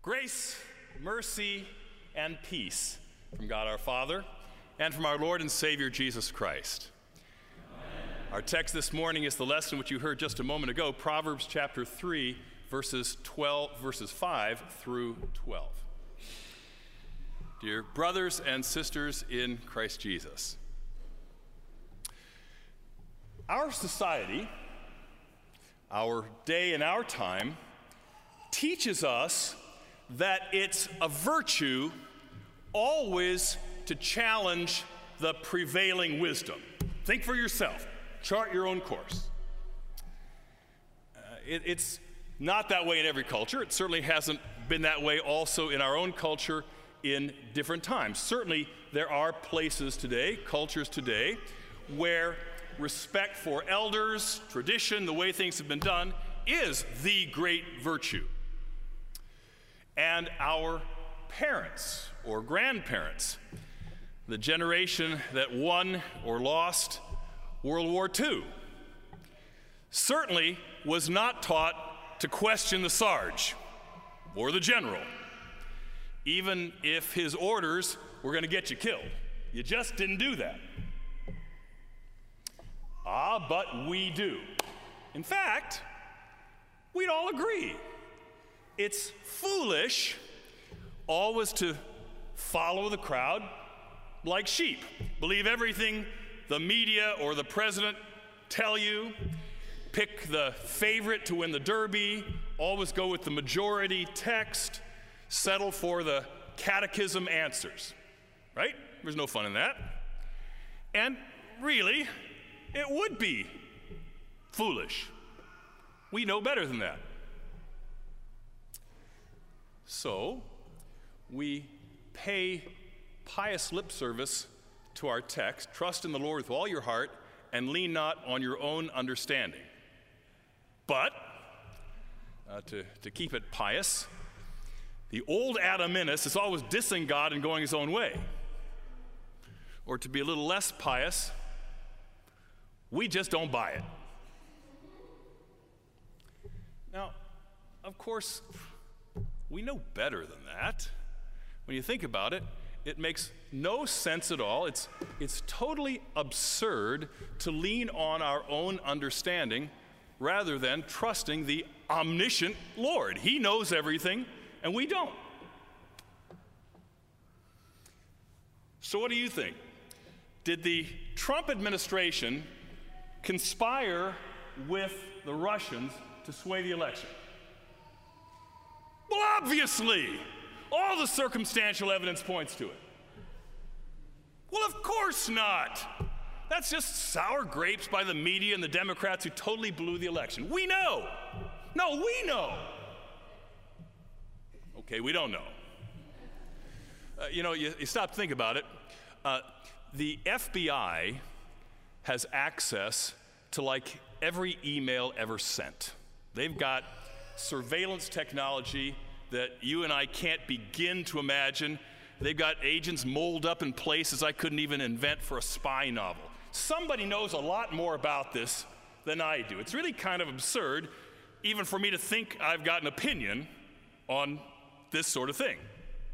Grace, mercy, and peace from God our Father and from our Lord and Savior Jesus Christ. Amen. Our text this morning is the lesson which you heard just a moment ago, Proverbs chapter 3, verses 5 through 12. Dear brothers and sisters in Christ Jesus, our society, our day and our time, teaches us that it's a virtue always to challenge the prevailing wisdom. Think for yourself. Chart your own course. It's not that way in every culture. It certainly hasn't been that way also in our own culture in different times. Certainly there are places today, cultures today, where respect for elders, tradition, the way things have been done, is the great virtue. And our parents or grandparents, the generation that won or lost World War II, certainly was not taught to question the Sarge or the general, even if his orders were going to get you killed. You just didn't do that. But we do. In fact, we'd all agree it's foolish always to follow the crowd like sheep. Believe everything the media or the president tell you. Pick the favorite to win the Derby. Always go with the majority text. Settle for the catechism answers. Right? There's no fun in that. And really, it would be foolish. We know better than that. So, we pay pious lip service to our text, trust in the Lord with all your heart, and lean not on your own understanding. But, to keep it pious, the old Adam in us is always dissing God and going his own way. Or to be a little less pious, we just don't buy it. Now, of course, we know better than that. When you think about it, it makes no sense at all. It's totally absurd to lean on our own understanding rather than trusting the omniscient Lord. He knows everything, and we don't. So what do you think? Did the Trump administration conspire with the Russians to sway the election? Well, obviously, all the circumstantial evidence points to it. Well, of course not. That's just sour grapes by the media and the Democrats who totally blew the election. We know. No, we know. Okay, we don't know. You stop to think about it. The FBI has access to like every email ever sent. They've got surveillance technology that you and I can't begin to imagine. They've got agents moled up in places I couldn't even invent for a spy novel. Somebody knows a lot more about this than I do. It's really kind of absurd even for me to think I've got an opinion on this sort of thing.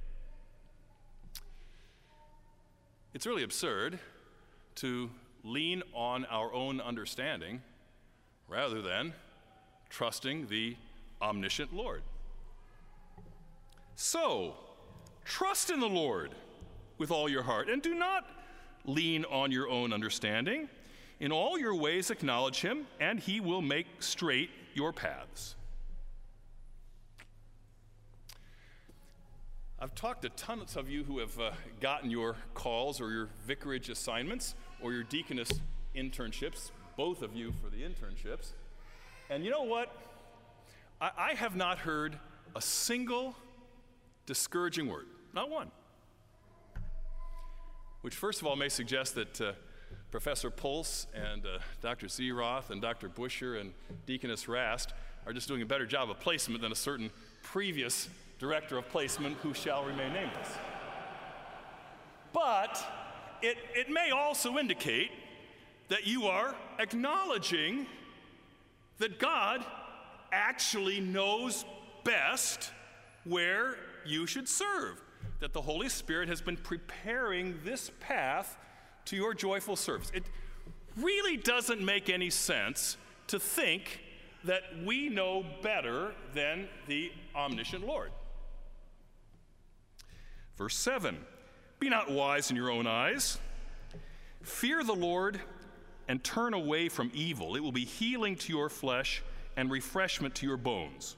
It's really absurd to lean on our own understanding rather than trusting the omniscient Lord. So, trust in the Lord with all your heart, and do not lean on your own understanding. In all your ways acknowledge him, and he will make straight your paths. I've talked to tons of you who have gotten your calls or your vicarage assignments or your deaconess internships, both of you for the internships. And you know what? I have not heard a single discouraging word, not one. Which first of all may suggest that Professor Pulse and Dr. Zeroth and Dr. Busher and Deaconess Rast are just doing a better job of placement than a certain previous director of placement who shall remain nameless. But it may also indicate that you are acknowledging that God actually knows best where you should serve, that the Holy Spirit has been preparing this path to your joyful service. It really doesn't make any sense to think that we know better than the omniscient Lord. Verse 7, be not wise in your own eyes. Fear the Lord and turn away from evil. It will be healing to your flesh and refreshment to your bones.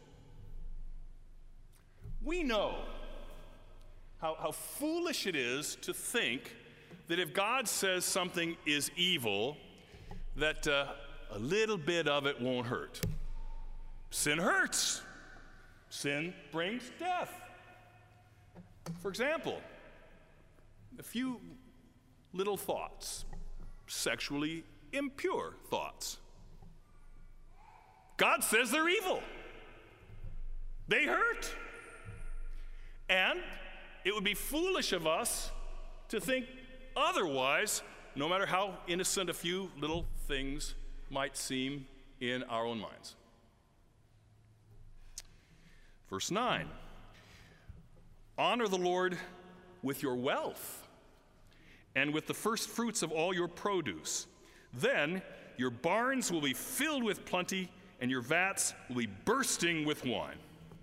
We know how foolish it is to think that if God says something is evil, that a little bit of it won't hurt. Sin hurts. Sin brings death. For example, a few little thoughts, sexually impure thoughts. God says they're evil. They hurt. And it would be foolish of us to think otherwise, no matter how innocent a few little things might seem in our own minds. Verse 9, honor the Lord with your wealth and with the first fruits of all your produce. Then your barns will be filled with plenty, and your vats will be bursting with wine.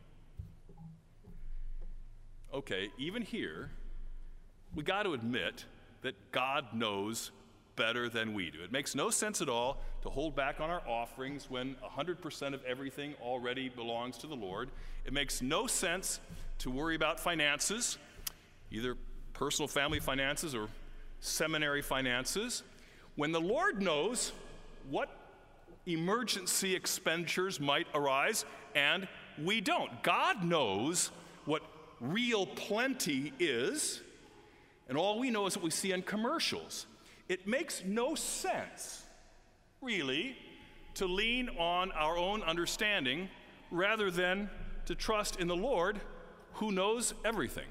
Okay, even here, we got to admit that God knows better than we do. It makes no sense at all to hold back on our offerings when 100% of everything already belongs to the Lord. It makes no sense to worry about finances, either personal family finances or seminary finances, when the Lord knows what emergency expenditures might arise and we don't. God knows what real plenty is, and all we know is what we see in commercials. It makes no sense, really, to lean on our own understanding rather than to trust in the Lord who knows everything.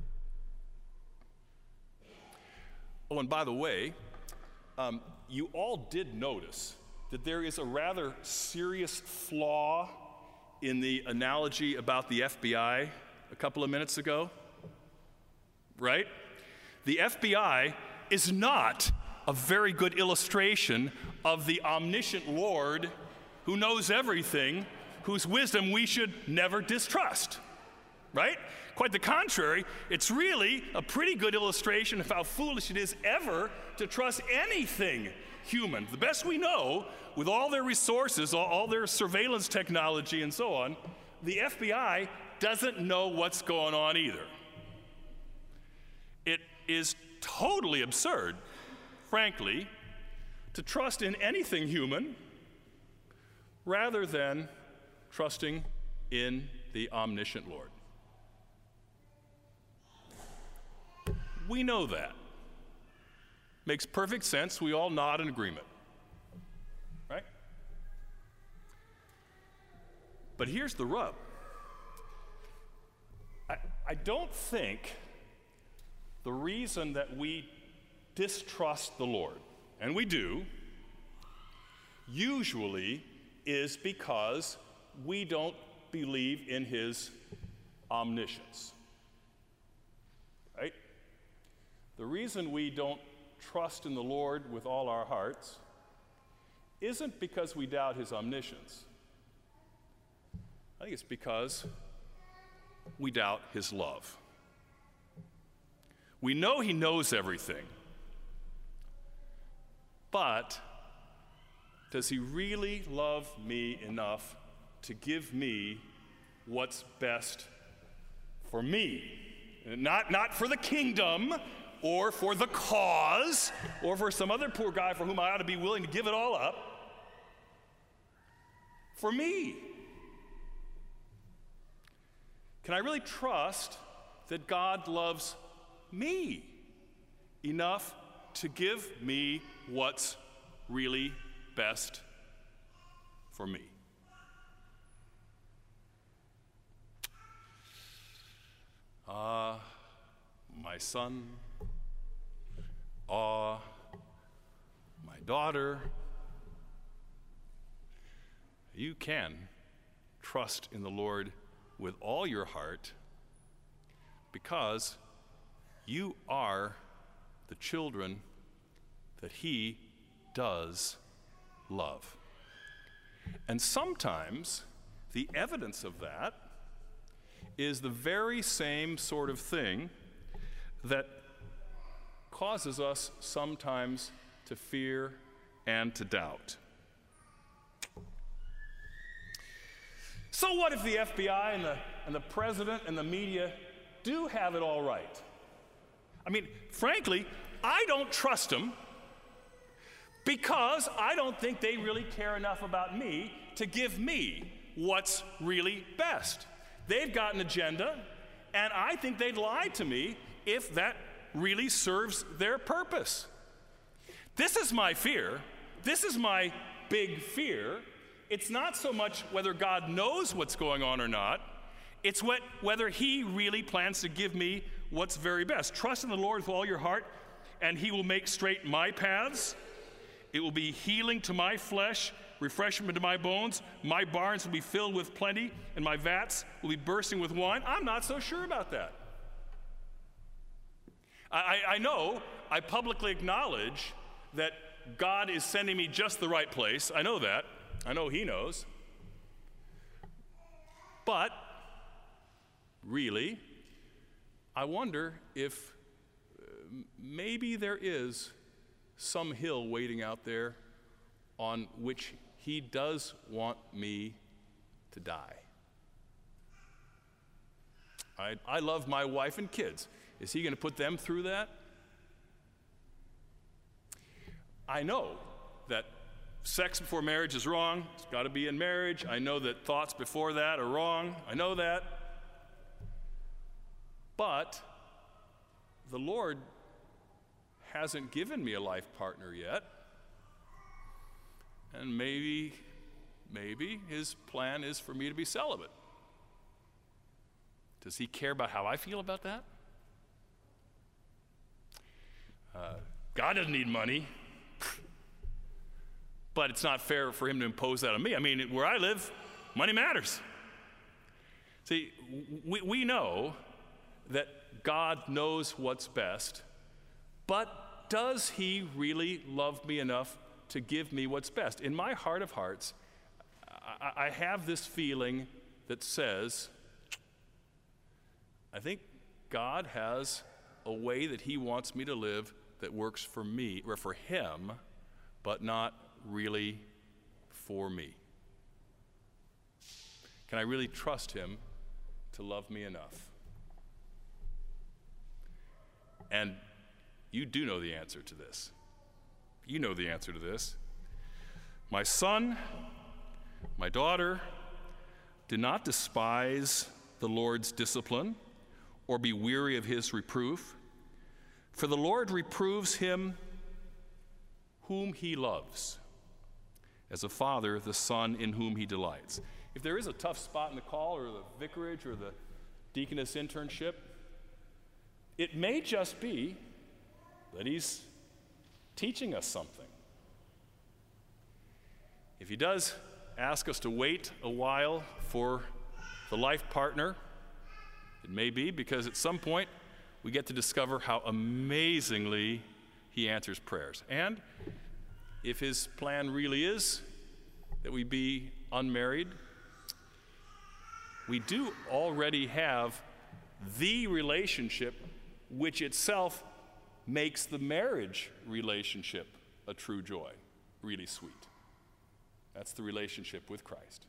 Oh, and by the way, you all did notice that there is a rather serious flaw in the analogy about the FBI a couple of minutes ago, right? The FBI is not a very good illustration of the omniscient Lord who knows everything, whose wisdom we should never distrust, right? Quite the contrary, it's really a pretty good illustration of how foolish it is ever to trust anything human. The best we know, with all their resources, all their surveillance technology and so on, the FBI doesn't know what's going on either. It is totally absurd, frankly, to trust in anything human rather than trusting in the omniscient Lord. We know that. Makes perfect sense. We all nod in agreement, right? But here's the rub. I don't think the reason that we distrust the Lord, and we do, usually is because we don't believe in his omniscience, right? The reason we don't trust in the Lord with all our hearts isn't because we doubt his omniscience. I think it's because we doubt his love. We know he knows everything, but does he really love me enough to give me what's best for me? Not for the kingdom, or for the cause, or for some other poor guy for whom I ought to be willing to give it all up. For me. Can I really trust that God loves me enough to give me what's really best for me? My son, my daughter, you can trust in the Lord with all your heart because you are the children that he does love. And sometimes the evidence of that is the very same sort of thing that causes us sometimes to fear and to doubt. So what if the FBI and the president and the media do have it all right? I mean, frankly, I don't trust them because I don't think they really care enough about me to give me what's really best. They've got an agenda, and I think they'd lie to me if that really serves their purpose. This is my fear. This is my big fear. It's not so much whether God knows what's going on or not. It's whether he really plans to give me what's very best. Trust in the Lord with all your heart, and he will make straight my paths. It will be healing to my flesh, refreshment to my bones. My barns will be filled with plenty, and my vats will be bursting with wine. I'm not so sure about that. I know, I publicly acknowledge that God is sending me just the right place. I know that. I know he knows. But, really, I wonder if maybe there is some hill waiting out there on which he does want me to die. I love my wife and kids. Is he going to put them through that? I know that sex before marriage is wrong. It's got to be in marriage. I know that thoughts before that are wrong. I know that. But the Lord hasn't given me a life partner yet. And maybe his plan is for me to be celibate. Does he care about how I feel about that? God doesn't need money. But it's not fair for him to impose that on me. I mean, where I live, money matters. See, we know that God knows what's best, but does he really love me enough to give me what's best? In my heart of hearts, I have this feeling that says, I think God has a way that he wants me to live that works for me, or for him, but not really for me. Can I really trust him to love me enough? And you do know the answer to this. You know the answer to this. My son, my daughter, do not despise the Lord's discipline or be weary of his reproof, for the Lord reproves him whom he loves, as a father the son in whom he delights. If there is a tough spot in the call or the vicarage or the deaconess internship, it may just be that he's teaching us something. If he does ask us to wait a while for the life partner, it may be because at some point we get to discover how amazingly he answers prayers. And if his plan really is that we be unmarried, we do already have the relationship which itself makes the marriage relationship a true joy, really sweet. That's the relationship with Christ.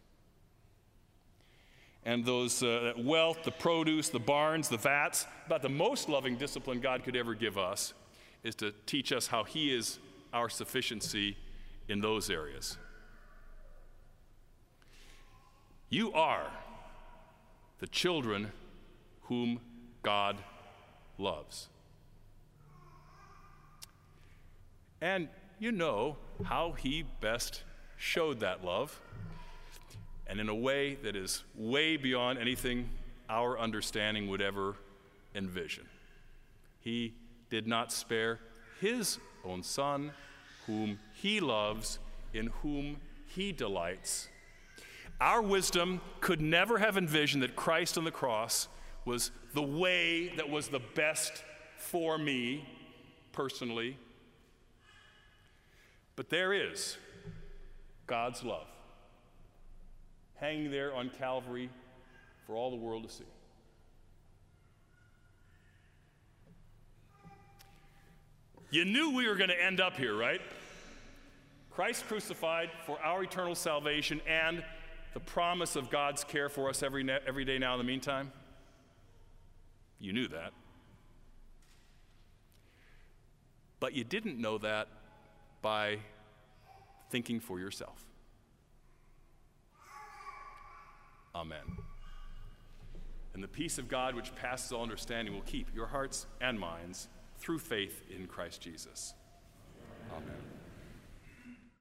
And those that wealth, the produce, the barns, the vats, about the most loving discipline God could ever give us is to teach us how he is our sufficiency in those areas. You are the children whom God loves. And you know how he best showed that love, and in a way that is way beyond anything our understanding would ever envision. He did not spare his own son, whom he loves, in whom he delights. Our wisdom could never have envisioned that Christ on the cross was the way that was the best for me personally. But there is God's love hanging there on Calvary for all the world to see. You knew we were going to end up here, right? Christ crucified for our eternal salvation and the promise of God's care for us every day now in the meantime. You knew that. But you didn't know that by thinking for yourself. Amen. And the peace of God, which passes all understanding, will keep your hearts and minds through faith in Christ Jesus. Amen.